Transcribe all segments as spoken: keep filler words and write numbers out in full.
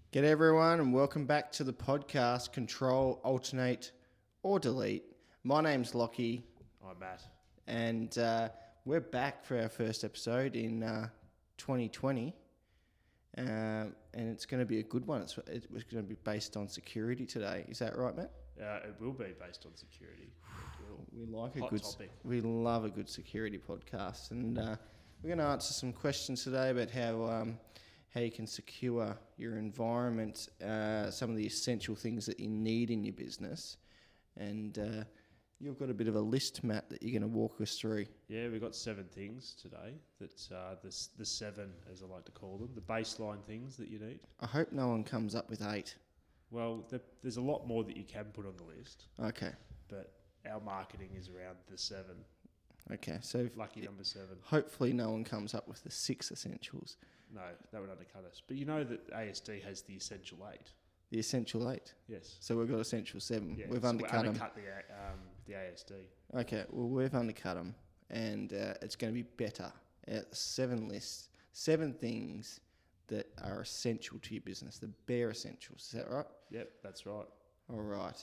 G'day everyone and welcome back to the podcast Control, Alternate or Delete. My name's Lockie. I'm Matt. And uh, we're back for our first episode in uh, twenty twenty. Um, and it's going to be a good one. It's, it's going to be based on security today. Is that right, Matt? Uh, it will be based on security. We like a Hot good. topic. We love a good security podcast, and uh, we're going to answer some questions today about how um, how you can secure your environment, uh, some of the essential things that you need in your business, and uh, you've got a bit of a list, Matt, that you're going to walk us through. Yeah, we've got seven things today. That uh, the the seven, as I like to call them, the baseline things that you need. I hope no one comes up with eight. Well, the, there's a lot more that you can put on the list, Okay. but our marketing is around the seven. Okay. So if- Lucky number seven. hopefully no one comes up with the six essentials. No, that would undercut us. But you know that A S D has the essential eight. The essential eight. Yes. So we've got essential seven. Yeah, we've so undercut we them. undercut the A- um, the A S D. Okay, well, we've undercut them, and uh, it's going to be better. Uh, seven lists, seven things that are essential to your business, the bare essentials. Is that right? Yep, that's right. All right.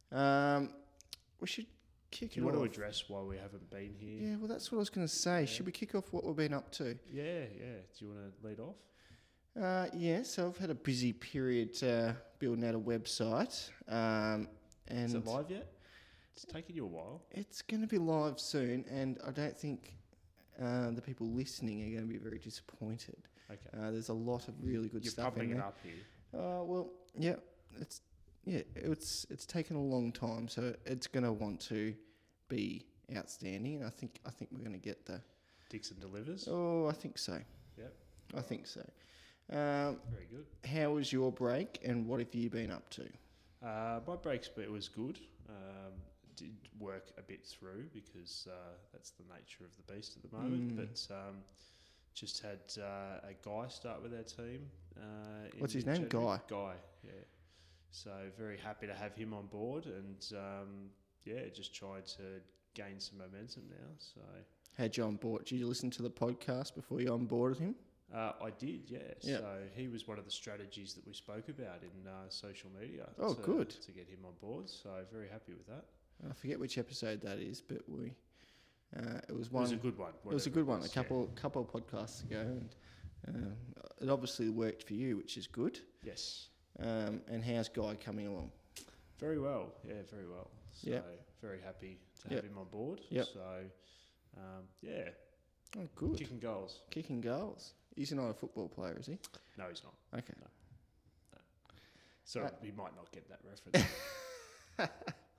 Um, we should kick Do it you off. want to address why we haven't been here? Yeah, well, that's what I was going to say. Yeah. Should we kick off what we've been up to? Yeah, yeah. Do you want to lead off? Uh, yeah, so I've had a busy period uh, building out a website. Um, and Is it live yet? It's taken you a while. It's going to be live soon, and I don't think uh, the people listening are going to be very disappointed. Okay. Uh, there's a lot of really good You're stuff pumping in it there. up here. Uh, well, yeah, it's yeah, it's it's taken a long time, so it's going to want to be outstanding, and I think I think we're going to get the. Dixon delivers. Oh, I think so. Yep. I think so. Um, Very good. how was your break, and what have you been up to? Uh, my break split was good. Um, did work a bit through because uh, that's the nature of the beast at the moment. Mm. But um, just had uh, a guy start with our team. Uh, in What's his name? January. Guy? Guy, yeah. So very happy to have him on board, and um, yeah, just trying to gain some momentum now. So Had you on board? Did you listen to the podcast before you onboarded him? uh, I did, yeah. Yeah. So he was one of the strategies that we spoke about in uh, social media. Oh, to, good. To get him on board. So very happy with that. I forget which episode that is, but we uh, it was It one. was a good one. It was a whatever good one. A was, couple couple of podcasts ago, and um, it obviously worked for you, which is good. Yeah. Yes. Um, and how's Guy coming along? Very well. Yeah, very well. So Yep. very happy to Yep. have him on board. Yep. So um, yeah, Oh, good. kicking goals. Kicking goals. He's not a football player, is he? No, he's not. Okay. So Uh, he might not get that reference.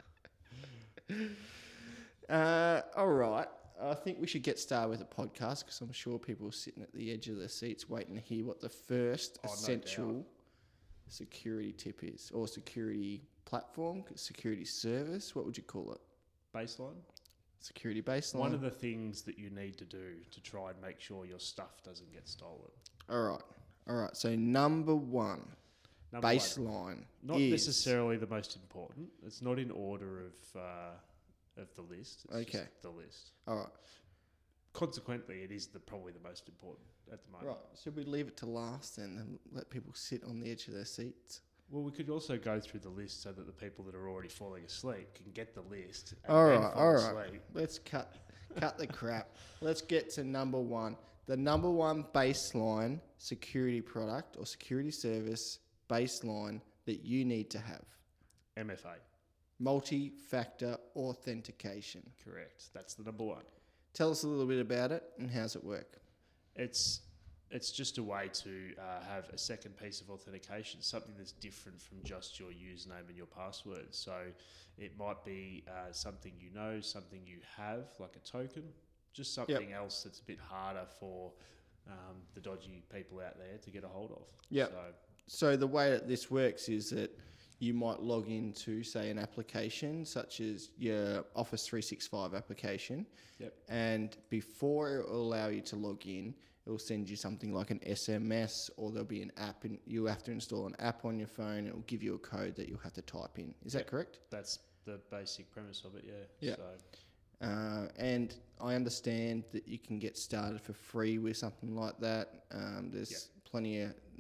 Uh, all right. I think we should get started with the podcast because I'm sure people are sitting at the edge of their seats waiting to hear what the first Oh, no essential doubt. security tip is, or security platform, security service. What would you call it? Baseline. Security baseline. One of the things that you need to do to try and make sure your stuff doesn't get stolen. All right. All right. So number one, Number one, baseline. not is, necessarily the most important. It's not in order of uh, of the list. It's Okay. just the list. All right. Consequently, it is the probably the most important at the moment. Right. Should we leave it to last then and let people sit on the edge of their seats? Well, we could also go through the list so that the people that are already falling asleep can get the list. And All then right, fall all right. asleep. Let's cut cut the crap. Let's get to number one. The number one baseline security product or security service baseline that you need to have. M F A. Multi-factor authentication. Correct. That's the number one. Tell us a little bit about it and how's it work? It's it's just a way to uh, have a second piece of authentication, something that's different from just your username and your password. So it might be uh, something you know, something you have, like a token, just something else that's a bit harder for um, the dodgy people out there to get a hold of. Yep. So So the way that this works is that you might log into, say, an application such as your Office three sixty-five application. Yep. And before it will allow you to log in, it will send you something like an S M S, or there'll be an app, and you'll have to install an app on your phone. It will give you a code that you'll have to type in. Is Yep. that correct? that's the basic premise of it, yeah. Yeah. So Uh, and I understand that you can get started for free with something like that. Um, there's Yep. plenty of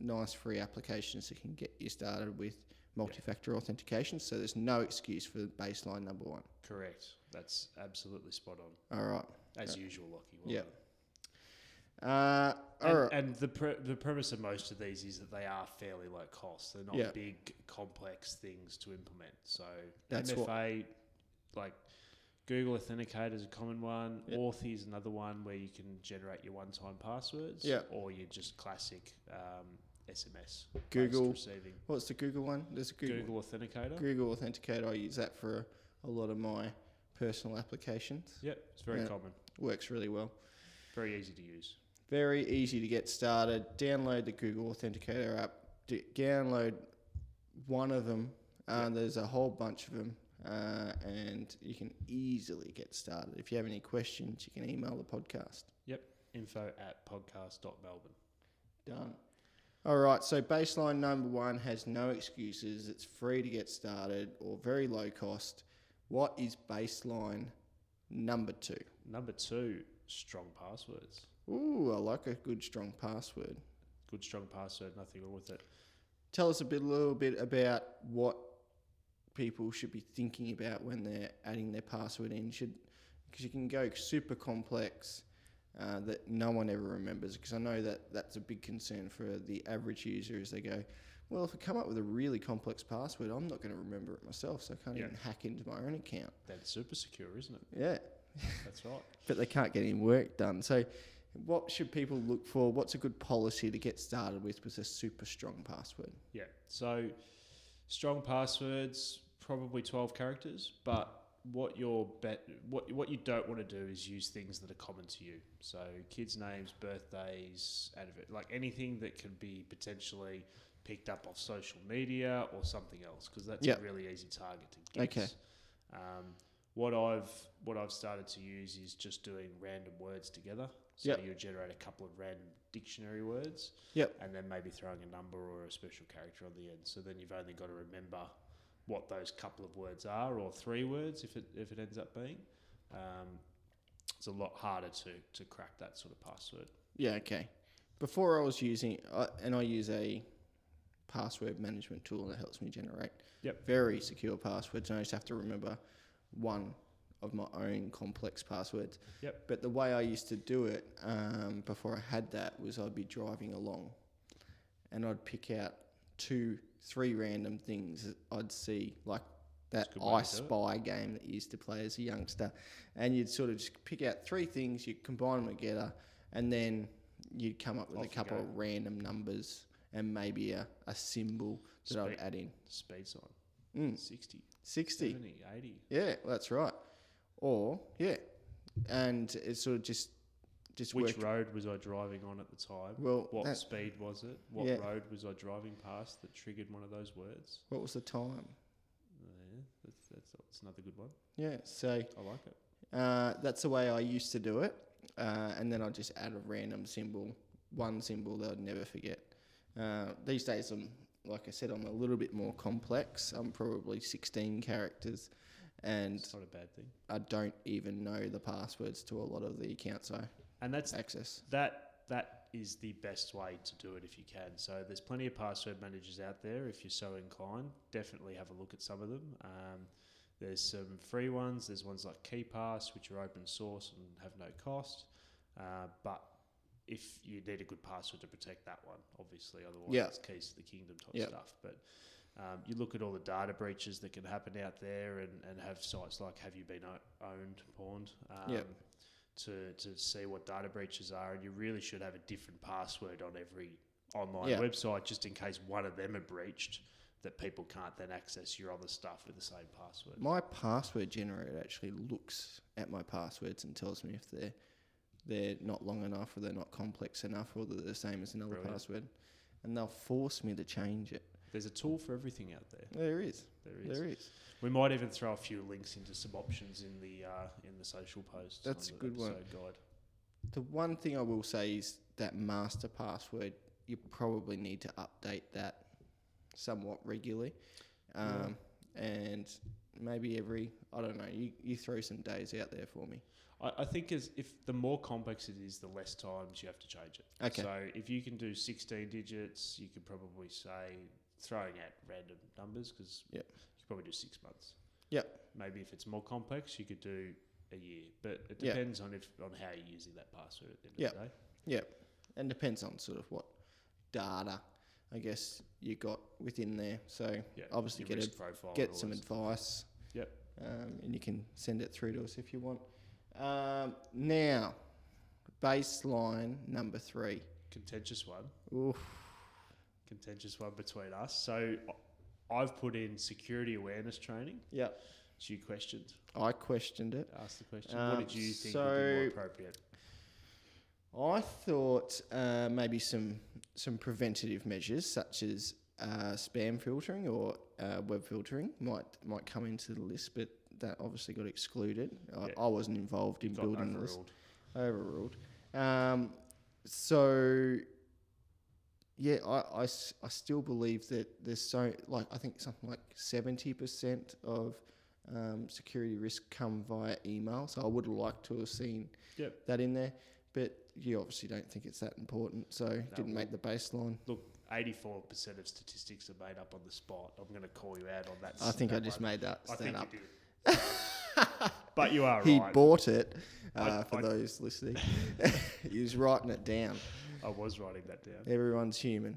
nice free applications that can get you started with multi-factor authentication. So there's no excuse for baseline number one. Correct. That's absolutely spot on. All right. As uh, usual, Lockie. Well yeah. done. Uh, And, all right. and the pre- the premise of most of these is that they are fairly low cost. They're not Yeah. big, complex things to implement. So That's M F A, like Google Authenticator is a common one. Yep. Authy is another one where you can generate your one-time passwords. Yeah. Or your just classic um, S M S. Google. Receiving. What's the Google one? There's a Google. Google Authenticator. Google Authenticator. I use that for a, a lot of my personal applications. Yep, it's very Yeah. common. Works really well. Very easy to use. Very easy to get started. Download the Google Authenticator app. D- download one of them. Uh, Yep. There's a whole bunch of them, uh, and you can easily get started. If you have any questions, you can email the podcast. Info at podcast dot melbourne. Done. All right, so baseline number one has no excuses. It's free to get started or very low cost. What is baseline number two? Number two, strong passwords. Ooh, I like a good strong password. Good strong password, nothing wrong with it. Tell us a bit, a little bit about what people should be thinking about when they're adding their password in. Should because you can go super complex uh, that no one ever remembers. Because I know that that's a big concern for the average user. Is they go, well, if I come up with a really complex password, I'm not going to remember it myself, so I can't Yeah. even hack into my own account. That's super secure, isn't it? Yeah, That's right. but they can't get any work done. So, what should people look for? What's a good policy to get started with with a super strong password? Yeah. So strong passwords, probably twelve characters, but what you're bet what what you don't want to do is use things that are common to you. So kids' names, birthdays, adver- like anything that can be potentially picked up off social media or something else, because that's Yep. a really easy target to guess. Okay. Um, what I've what I've started to use is just doing random words together. So Yep. you generate a couple of random dictionary words. Yep. And then maybe throwing a number or a special character on the end. So then you've only got to remember what those couple of words are, or three words if it if it ends up being. Um, it's a lot harder to to crack that sort of password. Yeah, okay. Before I was using, uh, and I use a password management tool that helps me generate Yep. very secure passwords, and I just have to remember one of my own complex passwords. Yep. But the way I used to do it um, before I had that was I'd be driving along and I'd pick out two, three random things that I'd see, like that That's a good way I to do it. Spy game that you used to play as a youngster. And you'd sort of just pick out three things, you'd combine them together, and then you'd come up with Off a you couple go. of random numbers and maybe a, a symbol that I'd Speed- add in. Speed sign. Mm, sixty, sixty. seventy, eighty. Yeah, that's right. Or, yeah. And it's sort of just, just Which work. road was I driving on at the time? Well, What that- speed was it? What Yeah. road was I driving past that triggered one of those words? What was the time? Yeah, that's, that's, that's another good one. Yeah, so I like it. uh, that's the way I used to do it. Uh, and then I'd just add a random symbol, one symbol that I'd never forget. Uh, these days, I'm, like I said, I'm a little bit more complex. I'm probably sixteen characters, and It's not a bad thing. I don't even know the passwords to a lot of the accounts I And that's access. that that is the best way to do it if you can. So there's plenty of password managers out there if you're so inclined. Definitely have a look at some of them. Um, there's some free ones. There's ones like KeyPass, which are open source and have no cost. Uh, but if you need a good password to protect that one, obviously, otherwise Yeah. it's keys to the kingdom type Yeah. stuff. But um, you look at all the data breaches that can happen out there, and, and have sites like Have You Been O- Owned, Pawned, um, Yeah. to, to see what data breaches are, and you really should have a different password on every online Yeah. website, just in case one of them are breached, that people can't then access your other stuff with the same password. My password generator actually looks at my passwords and tells me if they're they're not long enough, or they're not complex enough, or they're the same as another Brilliant. password, and they'll force me to change it. There's a tool for everything out there. There is, There is. there is. We might even throw a few links into some options in the uh, in the social posts. That's on a the good one. episode guide. The one thing I will say is that master password, you probably need to update that somewhat regularly. Um, and maybe every, I don't know, you, you throw some days out there for me. I, I think as if the more complex it is, the less times you have to change it. Okay. So if you can do sixteen digits, you could probably say, throwing out random numbers, because Yep. you could probably do six months. Yep. Maybe if it's more complex, you could do a year. But it Yep. depends on if on how you're using that password at the end Yep. of the day. Yep. And depends on sort of what data, I guess, you got within there. So Yeah. obviously your get risk a, profile. get and all some that stuff. advice. Yep. Um, and you can send it through to us if you want. Um, now, baseline number three. Contentious one. Oof. Contentious one between us. So I've put in security awareness training. Yep. It's you questioned. I questioned it. Asked the question. Um, what did you think would be more so- appropriate? I thought uh, maybe some some preventative measures such as uh, spam filtering or uh, web filtering might might come into the list, but that obviously got excluded. I, Yeah. I wasn't involved in Got building the list. overruled. Overruled. Um, so yeah, I, I s- I still believe that there's so like I think something like seventy percent of um, security risk come via email. So I would have liked to have seen Yep. that in there, but you obviously don't think it's that important, so didn't well- make the baseline. Look, eighty-four percent of statistics are made up on the spot. I'm going to call you out on that. I think that I just one. made that I stand think up. you did. But you are He right. bought it uh, I- for I- those listening. He was writing it down. I was writing that down. Everyone's human.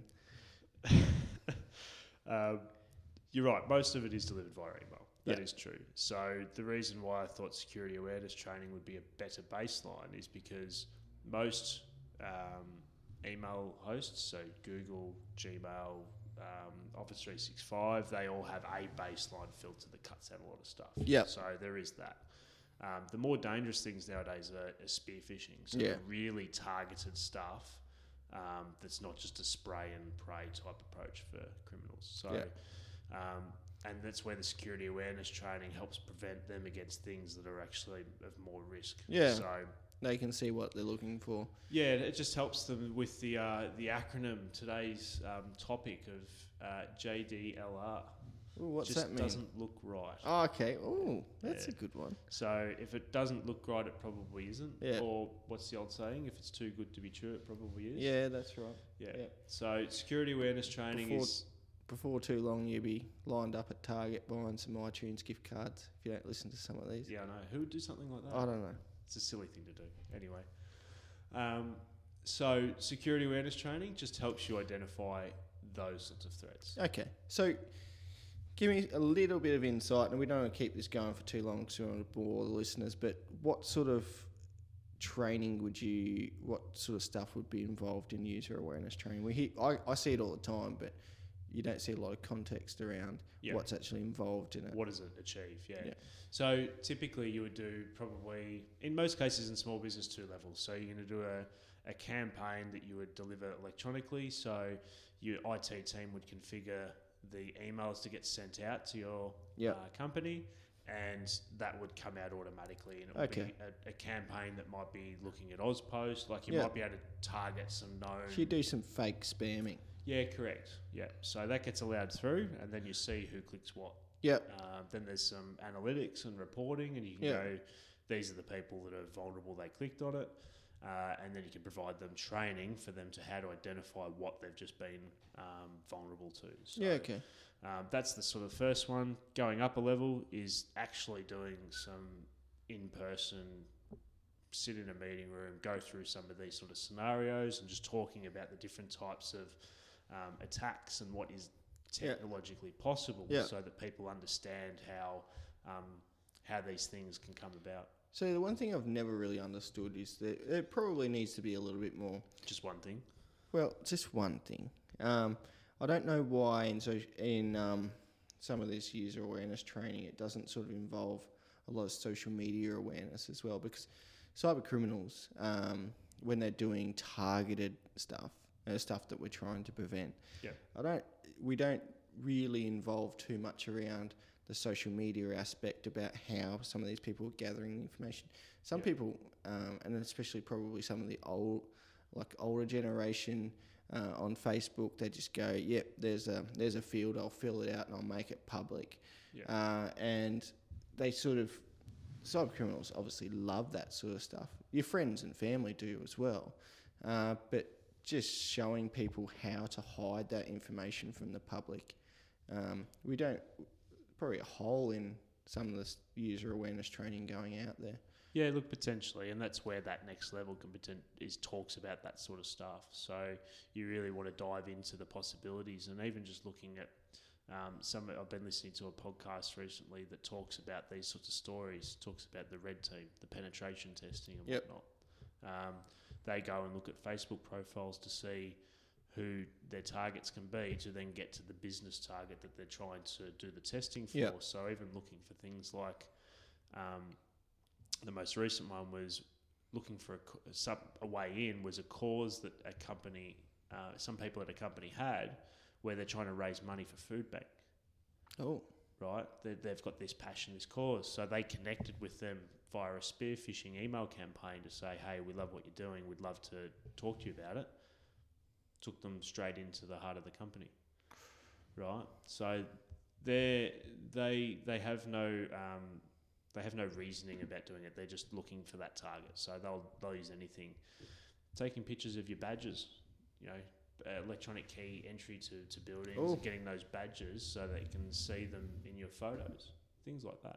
Um, you're right. Most of it is delivered via email. That Yeah. is true. So the reason why I thought security awareness training would be a better baseline is because most um, email hosts, so Google, Gmail, um, Office three sixty-five, they all have a baseline filter that cuts out a lot of stuff. Yep. So there is that. Um, the more dangerous things nowadays are, are spear phishing. So Yeah. really targeted stuff um, that's not just a spray and pray type approach for criminals. So, Yeah. um, and that's where the security awareness training helps prevent them against things that are actually of more risk. Yeah. So, They can see what they're looking for. yeah, it just helps them with the uh, the acronym today's um, topic of uh, J D L R. Ooh, what's just that mean? doesn't look right. Oh, okay. Oh, that's Yeah. a good one. So if it doesn't look right, it probably isn't. Yeah. Or what's the old saying? If it's too good to be true, it probably is. Yeah, that's right. Yeah. yeah. So security awareness training Before- is Before too long, you'll be lined up at Target buying some iTunes gift cards if you don't listen to some of these. yeah, I know. Who would do something like that? I don't know. It's a silly thing to do. Anyway. Um, so security awareness training just helps you identify those sorts of threats. Okay, so give me a little bit of insight, and we don't want to keep this going for too long because we don't want to bore the listeners, but what sort of training would you, what sort of stuff would be involved in user awareness training? We hear, I, I see it all the time, but you don't see a lot of context around Yeah. what's actually involved in it. What does it achieve? Yeah. Yeah. So typically you would do probably, in most cases in small business, two levels. So you're going to do a, a campaign that you would deliver electronically. So your I T team would configure the emails to get sent out to your Yep. uh, company, and that would come out automatically. And it would Okay. be a, a campaign that might be looking at Ozpost. Like you Yeah. might be able to target some known... So you do some fake spamming. Yeah, correct. Yeah. So that gets allowed through, and then you see who clicks what. Yep. Um, then there's some analytics and reporting, and you can Yeah. go, these are the people that are vulnerable, they clicked on it. Uh, and then you can provide them training for them to how to identify what they've just been um, vulnerable to. So, Yeah, okay. um, that's the sort of first one. Going up a level is actually doing some in-person, sit in a meeting room, go through some of these sort of scenarios and just talking about the different types of um, attacks and what is Yeah. technologically possible, Yeah. so that people understand how um, how these things can come about. So the one thing I've never really understood is that it probably needs to be a little bit more. Just one thing. Well, just one thing. Um, I don't know why in so in um, some of this user awareness training it doesn't sort of involve a lot of social media awareness as well, because cyber criminals, um, when they're doing targeted stuff, uh, stuff that we're trying to prevent, Yeah. I don't. We don't really involve too much around the social media aspect about how some of these people are gathering the information. Some Yeah. people, um, and especially probably some of the old, like older generation, uh, on Facebook. They just go, yep, there's a there's a field, I'll fill it out and I'll make it public. Yeah. Uh, and they sort of, cyber criminals obviously love that sort of stuff. Your friends and family do as well. Uh, but just showing people how to hide that information from the public. Um, we don't, probably a hole in some of this user awareness training going out there. Yeah, look, potentially, and that's where that next level can poten- is talks about that sort of stuff. So you really want to dive into the possibilities, and even just looking at um, some. I've been listening to a podcast recently that talks about these sorts of stories. Talks about the red team, the penetration testing, and Yep. whatnot. Um, they go and look at Facebook profiles to see who their targets can be, to then get to the business target that they're trying to do the testing for. Yep. So even looking for things like. Um, The most recent one was looking for a, co- a, sub, a way in was a cause that a company, uh, some people at a company had, where they're trying to raise money for food bank. Oh. Right, they, they've got this passion, this cause, so they connected with them via a spearphishing email campaign to say, "Hey, we love what you're doing. We'd love to talk to you about it." Took them straight into the heart of the company. Right, so they they they have no. Um, They have no reasoning about doing it. They're just looking for that target. So they'll they'll use anything. Taking pictures of your badges, you know, uh, electronic key entry to, to buildings, Ooh. getting those badges so that you can see them in your photos, things like that.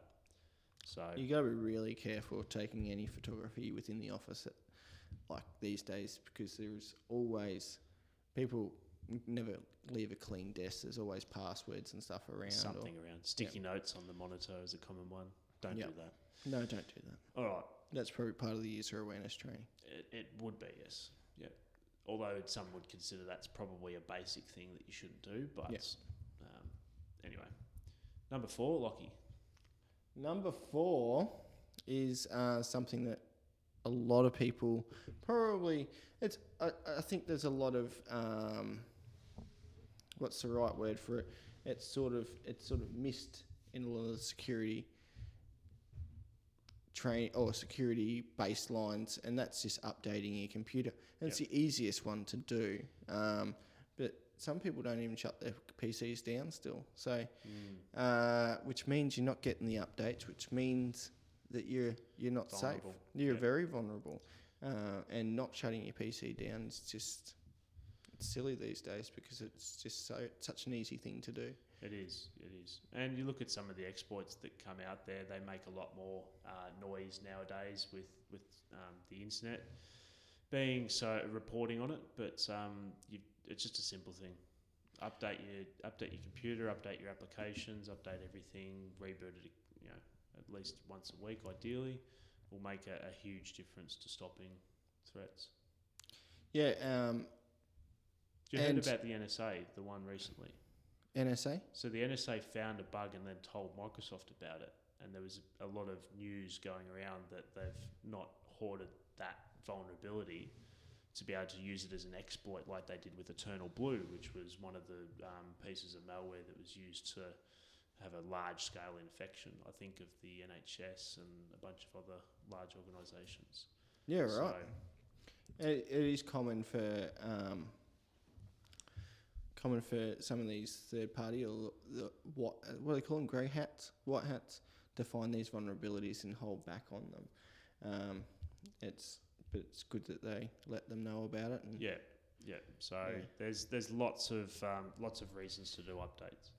So You got to be really careful taking any photography within the office at, like these days, because there's always people never leave a clean desk. There's always passwords and stuff around. something or, around. Sticky notes on the monitor is a common one. Don't Yep. do that. No, don't do that. All right. That's probably part of the user awareness training. It, it would be, yes. Yeah. Although some would consider that's probably a basic thing that you shouldn't do. But Yep. um, anyway. Number four, Lockie. Number four is uh, something that a lot of people probably it's. I, I think there's a lot of um, what's the right word for it? It's sort of it's sort of missed in a lot of the security train or security baselines, and that's just updating your computer. And it's Yep. the easiest one to do. Um, but some people don't even shut their P Cs down still. So, uh, which means you're not getting the updates, which means that you're you're not Vulnerable. safe. You're Yep. very vulnerable, uh, and not shutting your P C down is just it's silly these days because it's just so it's such an easy thing to do. It is, it is. And you look at some of the exploits that come out there, they make a lot more uh, noise nowadays with, with um, the internet being so reporting on it, but um, you, it's just a simple thing. Update your update your computer, update your applications, update everything, reboot it, you know, at least once a week ideally, will make a, a huge difference to stopping threats. Yeah, um, You heard And- about the N S A, the one recently. N S A. So the N S A found a bug and then told Microsoft about it, and there was a lot of news going around that they've not hoarded that vulnerability to be able to use it as an exploit like they did with Eternal Blue, which was one of the um, pieces of malware that was used to have a large-scale infection, I think, of the N H S and a bunch of other large organisations. Yeah, right. So, It, it is common for um, common for some of these third party or the, what what do they call them, grey hats, white hats, to find these vulnerabilities and hold back on them. Um, it's but it's good that they let them know about it. And yeah, yeah. So Yeah. there's there's lots of um, lots of reasons to do updates.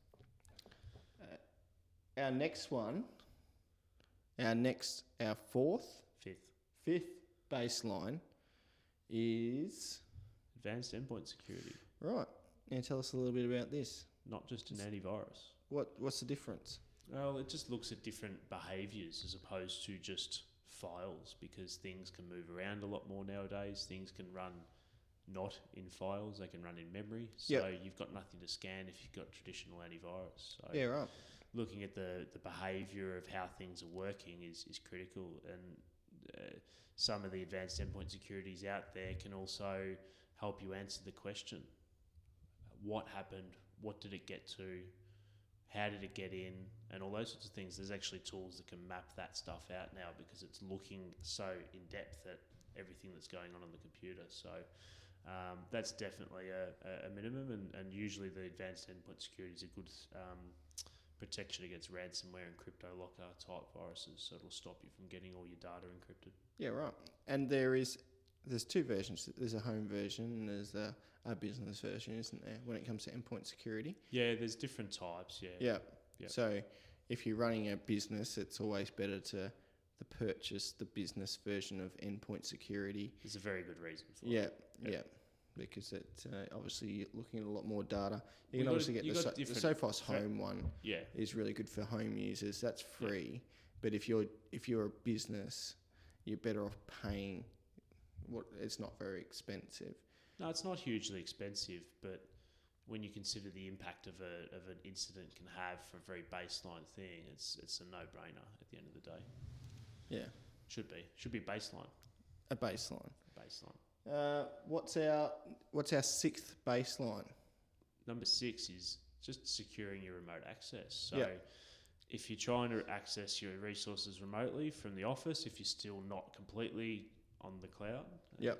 Our next one, our next, our fourth, Fifth, fifth baseline is advanced endpoint security. right. Now tell us a little bit about this. Not just an antivirus. What what's the difference? Well, it just looks at different behaviours as opposed to just files, because things can move around a lot more nowadays. Things can run not in files, they can run in memory. So Yep. you've got nothing to scan if you've got traditional antivirus. So Yeah, right. looking at the, the behaviour of how things are working is, is critical. And uh, some of the advanced endpoint securities out there can also help you answer the question. What happened? What did it get to? How did it get in? And all those sorts of things. There's actually tools that can map that stuff out now because it's looking so in depth at everything that's going on on the computer. So Um, that's definitely a, a- a minimum, and, and usually the advanced endpoint security is a good um, protection against ransomware and crypto locker type viruses, so it'll stop you from getting all your data encrypted. Yeah, right. And there is, there's two versions. There's a home version and there's a, a business version, isn't there, when it comes to endpoint security? Yeah, there's different types, yeah. Yeah. Yep. So if you're running a business, it's always better to, to purchase the business version of endpoint security. There's a very good reason for Yeah, it. yeah. Yep. Because it uh, obviously you're looking at a lot more data. You We can got- obviously get you the, got so, the different Sophos threat- Home one Yeah, is really good for home users. That's Yeah. free. But if you're if you're a business, you're better off paying. What it's not very expensive. no, it's not hugely expensive, but when you consider the impact of a of an incident can have for a very baseline thing, it's it's a no-brainer at the end of the day. Yeah, Should be should be baseline. a baseline. Baseline. Uh, what's our what's our sixth baseline? Number six is just securing your remote access. So Yeah. if you're trying to access your resources remotely from the office, if you're still not completely on the cloud, Yep.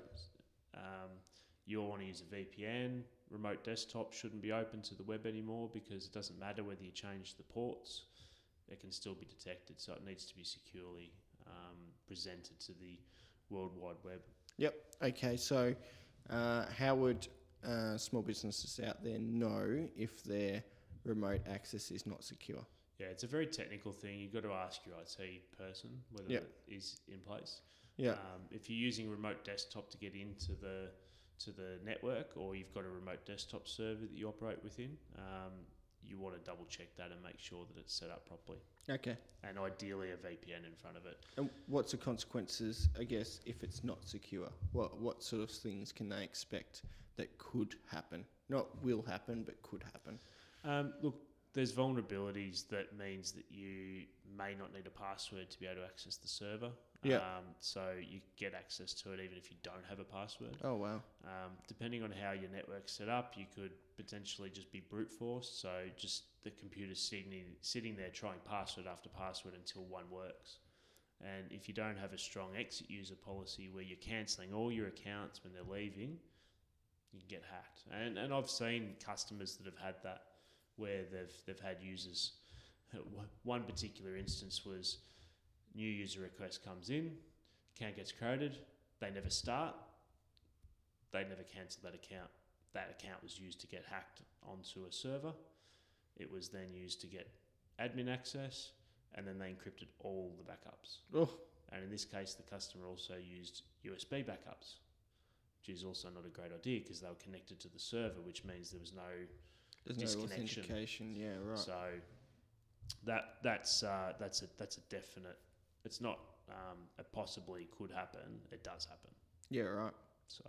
um, you'll want to use a V P N. Remote desktop shouldn't be open to the web anymore because it doesn't matter whether you change the ports, it can still be detected. So it needs to be securely um, presented to the World Wide Web. Yep. Okay. So, uh, how would uh, small businesses out there know if their remote access is not secure? Yeah, it's a very technical thing. You've got to ask your I T person whether Yep. it is in place. Yeah. Um, if you're using remote desktop to get into the to the network, or you've got a remote desktop server that you operate within, um, you want to double check that and make sure that it's set up properly. Okay. And ideally a V P N in front of it. And what's the consequences, I guess, if it's not secure? What what sort of things can they expect that could happen? Not will happen, but could happen. Um, look, there's vulnerabilities that means that you may not need a password to be able to access the server. Yeah. Um, so you get access to it even if you don't have a password. Oh wow. Um, depending on how your network's set up, you could potentially just be brute forced. So just the computer sitting sitting there trying password after password until one works. And if you don't have a strong exit user policy where you're cancelling all your accounts when they're leaving, you can get hacked. And and I've seen customers that have had that where they've they've had users. One particular instance was new user request comes in, account gets created, they never start, they never cancel that account. That account was used to get hacked onto a server. It was then used to get admin access, and then they encrypted all the backups. Oh. And in this case, the customer also used U S B backups, which is also not a great idea because they were connected to the server, which means there was no There's no disconnection. authentication. Yeah. Right. So that that's uh, that's a that's a definite. It's not um, a possibly could happen. It does happen. Yeah. Right. So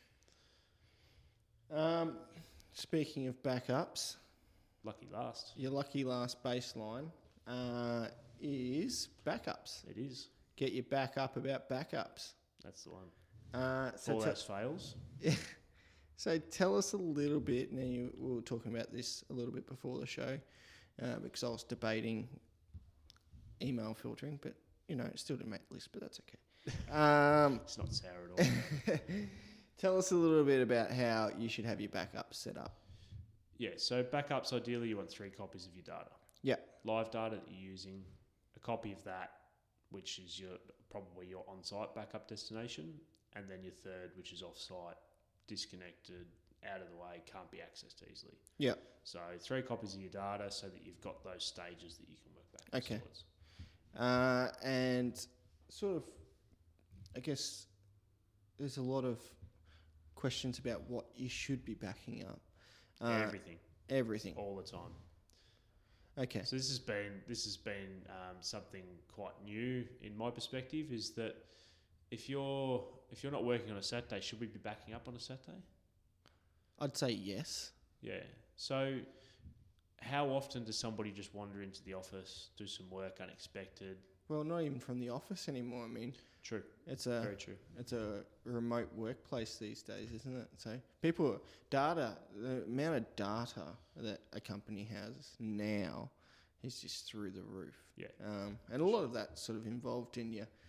Um, speaking of backups, lucky last. your lucky last baseline uh, is backups. It is. Get your back up about backups. That's the one. Uh, so, All te- else fails. so tell us a little bit. Now you, we were talking about this a little bit before the show uh, because I was debating email filtering, but you know, it still didn't make the list, but that's okay. Um, It's not sour at all. tell us a little bit about how you should have your backups set up. Yeah. So backups. Ideally, you want three copies of your data. Yeah. Live data that you're using, a copy of that, which is your probably your on-site backup destination, and then your third, which is off-site, disconnected, out of the way, can't be accessed easily. Yeah. So three copies of your data so that you've got those stages that you can work back Okay. towards. Uh, and sort of, I guess there's a lot of questions about what you should be backing up. Uh, Everything, Everything. all the time. Okay. So this has been this has been um, something quite new in my perspective. Is that if you're if you're not working on a Saturday, should we be backing up on a Saturday? I'd say yes. Yeah. So how often does somebody just wander into the office, do some work unexpected? Well, not even from the office anymore. I mean, True. it's a Very true. it's a remote workplace these days, isn't it? So people, data, the amount of data that a company has now is just through the roof. Yeah. Um, and a lot of that sort of involved in your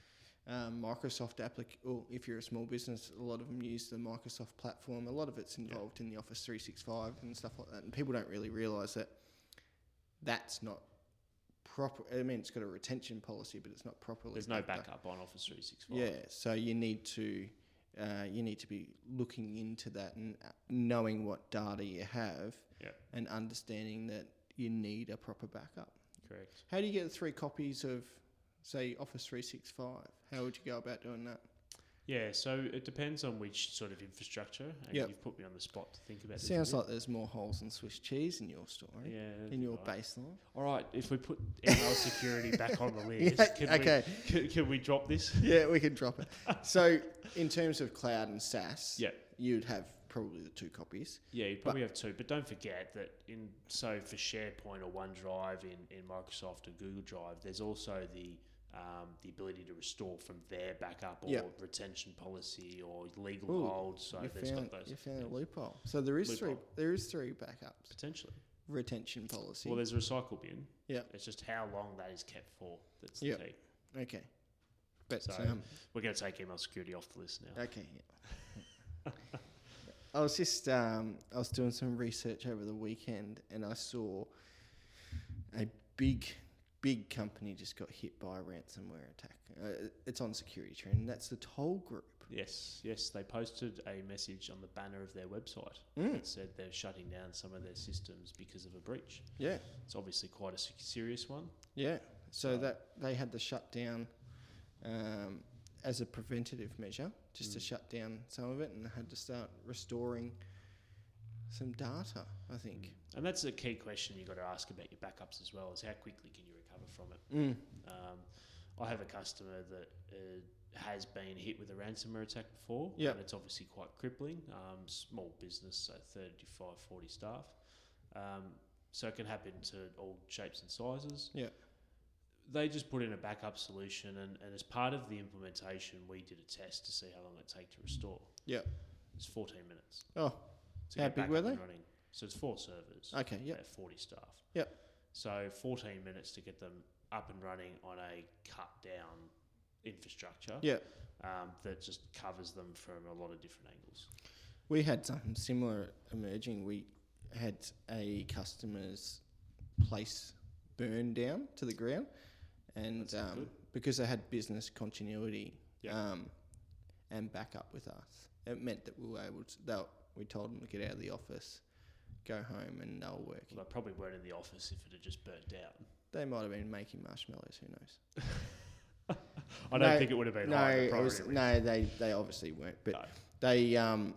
um, Microsoft applic. Or if you're a small business, a lot of them use the Microsoft platform. A lot of it's involved yeah. in the Office three sixty-five and stuff like that. And people don't really realise that that's not proper. I mean, it's got a retention policy, but it's not properly. There's no backup on Office three sixty-five. Yeah, so you need to uh, you need to be looking into that and knowing what data you have, yeah. and understanding that you need a proper backup. Correct. How do you get three copies of, say, Office three sixty-five? How would you go about doing that? Yeah, so it depends on which sort of infrastructure. And yep. You've put me on the spot to think about this. Sounds like there's more holes than Swiss cheese in your story. Yeah. In your right. baseline. All right, if we put email security back on the list, yeah, can, okay. we, can, can we drop this? Yeah, we can drop it. So, in terms of cloud and SaaS, yep. you'd have probably the two copies. Yeah, you'd probably have two. But don't forget that in so for SharePoint or OneDrive in, in Microsoft or Google Drive, there's also the Um, the ability to restore from their backup or yep. retention policy or legal Ooh, hold. So you there's found, got those. You found a loophole. So there is loophole. three. There is three backups. Potentially. Retention policy. Well, there's a recycle bin. Yeah. It's just how long that is kept for. That's the yep. key. Okay. But so um, we're going to take email security off the list now. Okay. Yeah. I was just um, I was doing some research over the weekend and I saw a big. Big company just got hit by a ransomware attack. Uh, it's on Security Trend. That's the Toll Group. Yes, yes. They posted a message on the banner of their website mm. that said they're shutting down some of their systems because of a breach. Yeah. It's obviously quite a serious one. Yeah. So, so that they had to shut down um, as a preventative measure, just mm. to shut down some of it, and had to start restoring some data, I think. Mm. And that's a key question you've got to ask about your backups as well, is how quickly can you recover from it? Mm. Um, I have a customer that uh, has been hit with a ransomware attack before, yep. and it's obviously quite crippling. Um, small business, so thirty-five, forty staff. Um, so it can happen to all shapes and sizes. Yeah. They just put in a backup solution, and, and as part of the implementation, we did a test to see how long it take to restore. Yeah. It's fourteen minutes. Oh. How big were they? Running. So it's four servers. Okay, yeah. forty staff. Yep. So fourteen minutes to get them up and running on a cut down infrastructure. Yeah. Um, that just covers them from a lot of different angles. We had something similar emerging. We had a customer's place burned down to the ground, and um, because they had business continuity yep. um, and backup with us, it meant that we were able to. They, we told them to get out of the office, go home, and they were working. Well, they probably weren't in the office if it had just burnt down. They might have been making marshmallows. Who knows? I don't no, think it would have been. No, high it was, no, they they obviously weren't. But no. they um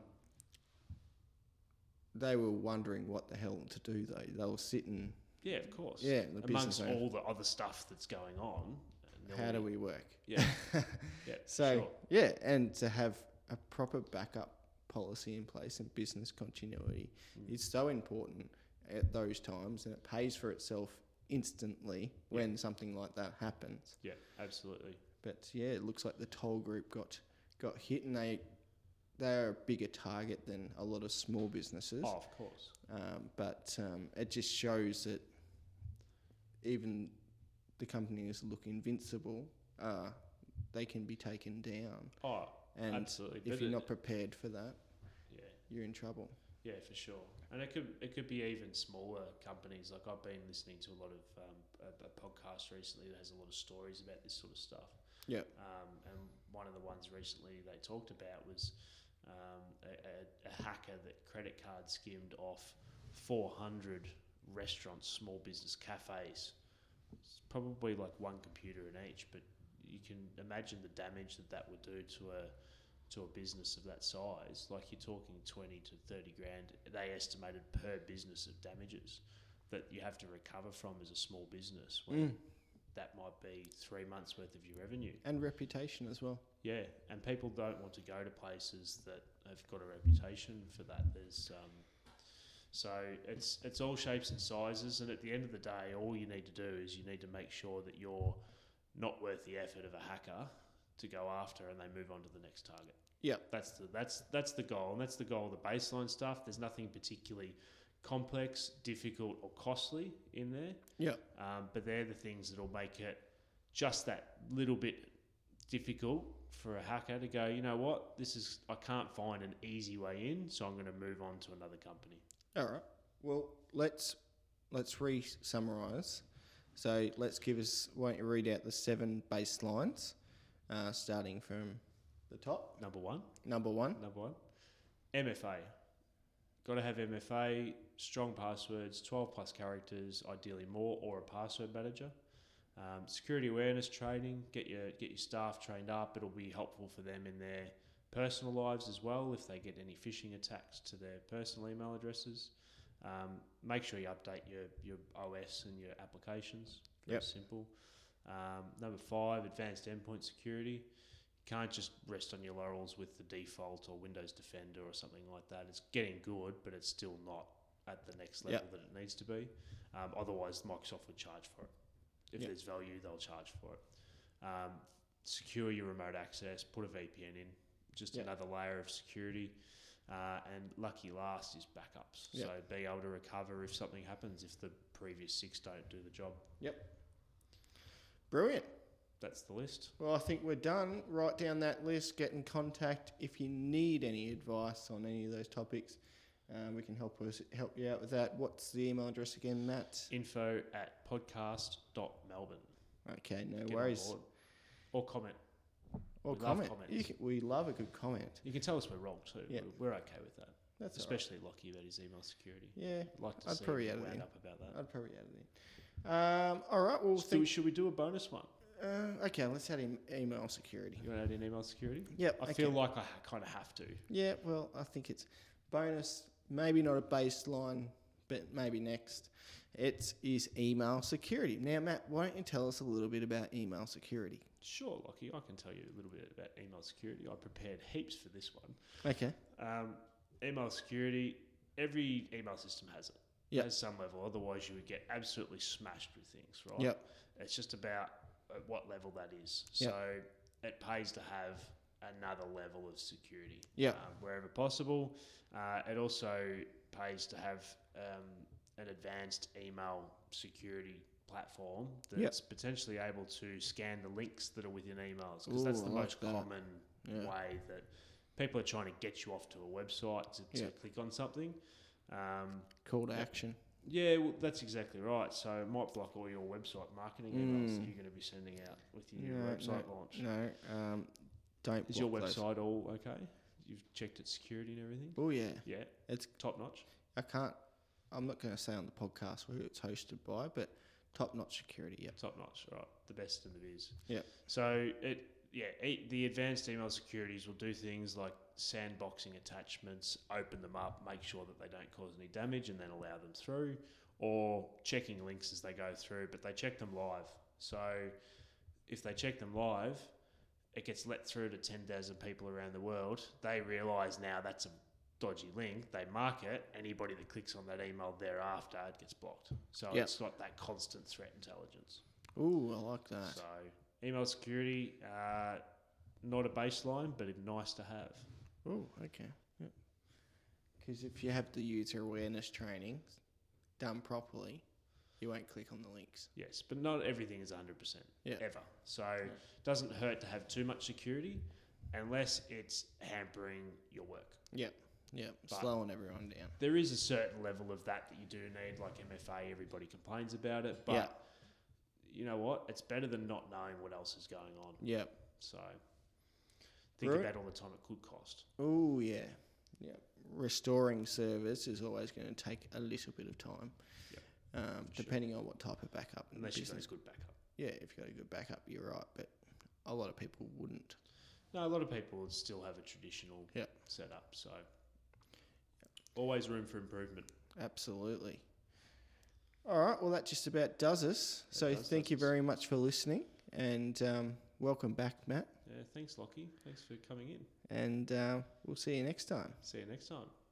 they were wondering what the hell to do. Though they were sitting. Yeah, of course. Yeah, the amongst business all the other stuff that's going on. How do we work? Yeah. yeah. So sure. yeah, and to have a proper backup policy in place and business continuity mm. is so important at those times, and it pays for itself instantly yeah. when something like that happens. Yeah, absolutely. But yeah, it looks like the Toll Group got got hit, and they they're a bigger target than a lot of small businesses. Oh, of course. Um, but um, it just shows that even the companies look invincible, uh, they can be taken down. Oh, and absolutely. If but you're it, not prepared for that, yeah, you're in trouble. Yeah, for sure. And it could it could be even smaller companies. Like I've been listening to a lot of um, a, a podcast recently that has a lot of stories about this sort of stuff. Yeah. Um, and one of the ones recently they talked about was um, a, a, a hacker that credit card skimmed off four hundred restaurants, small business cafes. It's probably like one computer in each, but you can imagine the damage that that would do to a to a business of that size. Like you're talking twenty to thirty grand, they estimated per business of damages that you have to recover from as a small business. When mm. that might be three months worth of your revenue. And reputation as well. Yeah, and people don't want to go to places that have got a reputation for that. There's um, so it's it's all shapes and sizes, and at the end of the day, all you need to do is you need to make sure that you're not worth the effort of a hacker to go after, and they move on to the next target. Yeah, that's the that's that's the goal, and that's the goal of the baseline stuff. There's nothing particularly complex, difficult, or costly in there. Yeah, um, but they're the things that'll make it just that little bit difficult for a hacker to go, you know what, this is, I can't find an easy way in, so I'm going to move on to another company. All right. Well, let's let's re-summarise. So let's give us, why don't you read out the seven baselines, uh, starting from the top. Number one. Number one. Number one. M F A. Got to have M F A, strong passwords, twelve plus characters, ideally more, or a password manager. Um, security awareness training, get your get your staff trained up. It'll be helpful for them in their personal lives as well if they get any phishing attacks to their personal email addresses. Um, make sure you update your, your O S and your applications. Very Yep. simple. Um, number five, advanced endpoint security. You can't just rest on your laurels with the default or Windows Defender or something like that. It's getting good, but it's still not at the next level Yep. that it needs to be. Um, otherwise, Microsoft would charge for it. If Yep. there's value, they'll charge for it. Um, secure your remote access, put a V P N in, just Yep. another layer of security. Uh, and lucky last is backups. Yep. So be able to recover if something happens, if the previous six don't do the job. Brilliant. That's the list. Well, I think we're done. Write down that list, get in contact if you need any advice on any of those topics. Um, we can help us help you out with that. What's the email address again, Matt? Info at podcast dot melbourne. Okay, no Get on worries. board. Or comment. Or We love comment. comments. You can, we love a good comment. You can tell us we're wrong too. Yeah. We're, we're okay with that. That's all Especially Lockie about his email security. right. Yeah, I'd like to I'd see probably him add it wound in. up about that. I'd probably add it in. Um, all right, well, So do think, we, should we do a bonus one? uh, okay, let's add in email security. You want to add in email security? Yep, I okay. feel like I kind of have to. Yeah, well, I think it's bonus, maybe not a baseline, but maybe next. It is email security. Now, Matt, why don't you tell us a little bit about email security? Sure, Lockie, I can tell you a little bit about email security. I prepared heaps for this one. Okay. Um, email security, every email system has it. Yep. At some level, otherwise you would get absolutely smashed with things, right? Yep. It's just about at what level that is. Yep. So it pays to have another level of security Yep. um, wherever possible. Uh, it also pays to have um, an advanced email security platform that's potentially able to scan the links that are within emails, because that's Ooh, the I like most that. common Yeah. way that people are trying to get you off to a website to, to Yeah. click on something. Um, Call to Yep. action. yeah, well, that's exactly right. So it might block all your website marketing emails that Mm. you're going to be sending out with your new No, website no, launch. No, um, don't. Is your block those. website all okay? You've checked its security and everything? Oh yeah, Yeah, it's. top notch. I can't. I'm not going to say on the podcast who it's hosted by, but top-notch security. Yep. Top notch, right? The best in the biz. Yep. So it, yeah, e- the advanced email securities will do things like sandboxing attachments, open them up, make sure that they don't cause any damage, and then allow them through, or checking links as they go through, but they check them live. So if they check them live, it gets let through to ten thousand people around the world. They realise now that's a dodgy link. They mark it. Anybody that clicks on that email thereafter, it gets blocked. So Yep. it's got that constant threat intelligence. Ooh, I like that. So email security, uh, not a baseline, but nice to have. Oh, okay. Yep. Because if you have the user awareness training done properly, you won't click on the links. Yes, but not everything is one hundred percent Yeah. ever. So it doesn't hurt to have too much security unless it's hampering your work. Yep. Yep. But- Slowing everyone down. There is a certain level of that that you do need, like M F A, everybody complains about it. But Yeah. you know what? It's better than not knowing what else is going on. Yep. So think Right. about all the time it could cost. Oh, yeah. Yep. Restoring servers is always going to take a little bit of time, Yep. um, Sure. depending on what type of backup in the Unless you've got a business. good backup. Yeah, if you've got a good backup, you're right. But a lot of people wouldn't. No, a lot of people would still have a traditional Yep. setup. So always room for improvement. Absolutely. All right. Well, that just about does us. That so does thank you us. very much for listening, and um, welcome back, Matt. Yeah, thanks, Lockie. Thanks for coming in. And uh, we'll see you next time. See you next time.